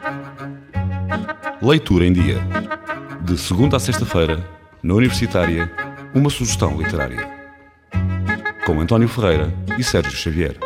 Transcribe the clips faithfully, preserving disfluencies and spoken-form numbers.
Leitura em Dia. De segunda a sexta-feira, na Universitária, uma sugestão literária. Com António Ferreira e Sérgio Xavier.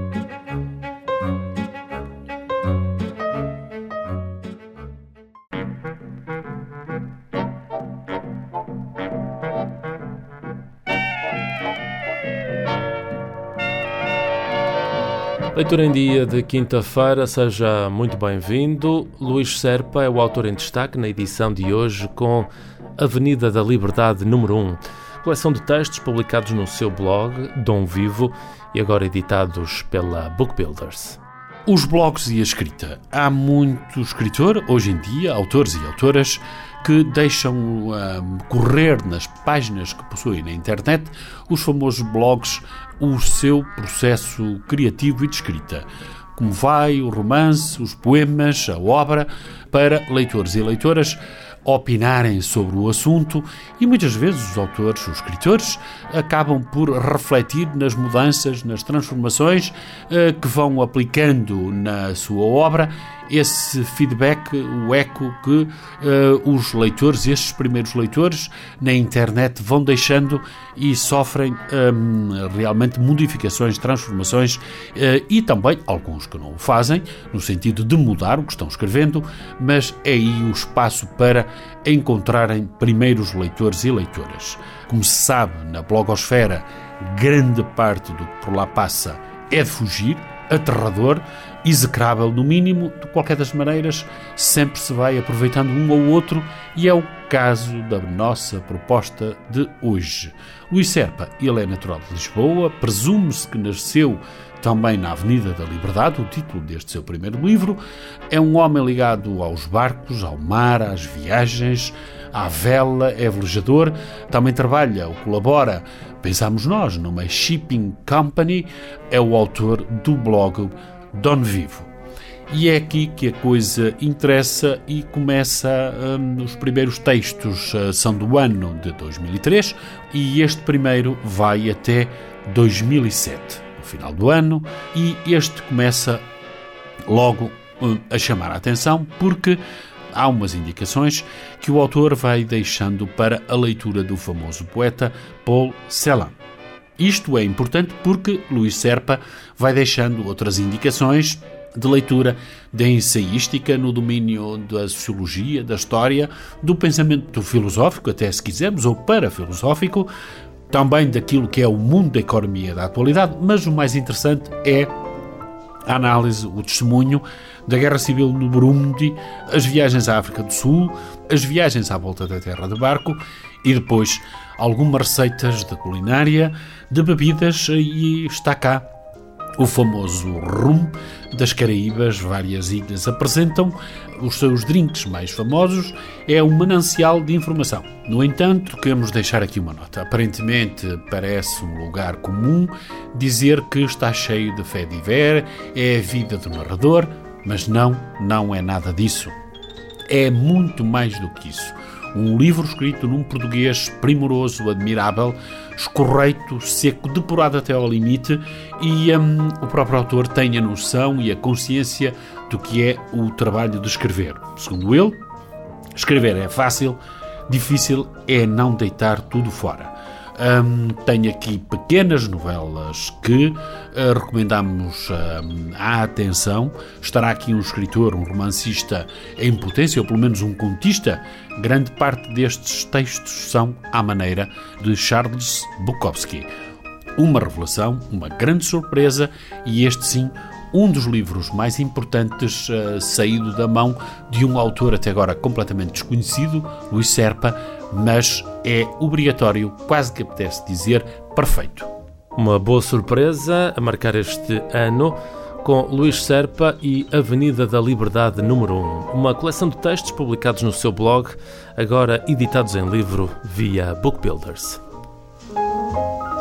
Leitura em Dia de quinta-feira, seja muito bem-vindo. Luís Serpa é o autor em destaque na edição de hoje com Avenida da Liberdade número um, coleção de textos publicados no seu blog, Dom Vivo, e agora editados pela Book Builders. Os blogs e a escrita. Há muito escritor, hoje em dia, autores e autoras, que deixam um, correr nas páginas que possuem na internet, os famosos blogs, o seu processo criativo e de escrita. Como vai o romance, os poemas, a obra, para leitores e leitoras opinarem sobre o assunto, e muitas vezes os autores, os escritores, acabam por refletir nas mudanças, nas transformações eh, que vão aplicando na sua obra, esse feedback, o eco que eh, os leitores, estes primeiros leitores, na internet vão deixando e sofrem eh, realmente modificações, transformações eh, e também alguns que não o fazem, no sentido de mudar o que estão escrevendo, mas é aí o espaço para encontrarem primeiros leitores e leitoras. Como se sabe, na blogosfera, grande parte do que por lá passa é de fugir, aterrador, execrável no mínimo. De qualquer das maneiras, sempre se vai aproveitando um ou outro, e é o caso da nossa proposta de hoje. Luís Serpa, ele é natural de Lisboa, presume-se que nasceu também na Avenida da Liberdade, o título deste seu primeiro livro. É um homem ligado aos barcos, ao mar, às viagens, à vela, é velejador, também trabalha ou colabora, pensamos nós, numa shipping company, é o autor do blog Dom Vivo. E é aqui que a coisa interessa e começa, hum, os primeiros textos uh, são do ano de dois mil e três e este primeiro vai até dois mil e sete, no final do ano, e este começa logo uh, a chamar a atenção porque há umas indicações que o autor vai deixando para a leitura do famoso poeta Paul Celan. Isto é importante porque Luís Serpa vai deixando outras indicações de leitura da ensaística no domínio da sociologia, da história, do pensamento filosófico, até se quisermos, ou parafilosófico, também daquilo que é o mundo da economia da atualidade, mas o mais interessante é a análise, o testemunho da Guerra Civil no Burundi, as viagens à África do Sul, as viagens à volta da Terra de barco e depois algumas receitas de culinária, de bebidas, e está cá o famoso rum das Caraíbas. Várias ilhas apresentam os seus drinks mais famosos. É um manancial de informação. No entanto, queremos deixar aqui uma nota. Aparentemente parece um lugar comum dizer que está cheio de fé diver, é a vida do narrador, mas não, não é nada disso. É muito mais do que isso. Um livro escrito num português primoroso, admirável, escorreito, seco, depurado até ao limite, e hum, o próprio autor tem a noção e a consciência do que é o trabalho de escrever. Segundo ele, escrever é fácil, difícil é não deitar tudo fora. Um, tenho aqui pequenas novelas que uh, recomendamos uh, à atenção. Estará aqui um escritor, um romancista em potência, ou pelo menos um contista. Grande parte destes textos são à maneira de Charles Bukowski. Uma revelação, uma grande surpresa, e este sim, um dos livros mais importantes uh, saído da mão de um autor até agora completamente desconhecido, Luís Serpa, mas é obrigatório, quase que apetece dizer, perfeito. Uma boa surpresa a marcar este ano com Luís Serpa e Avenida da Liberdade número um, uma coleção de textos publicados no seu blog, agora editados em livro via Book Builders.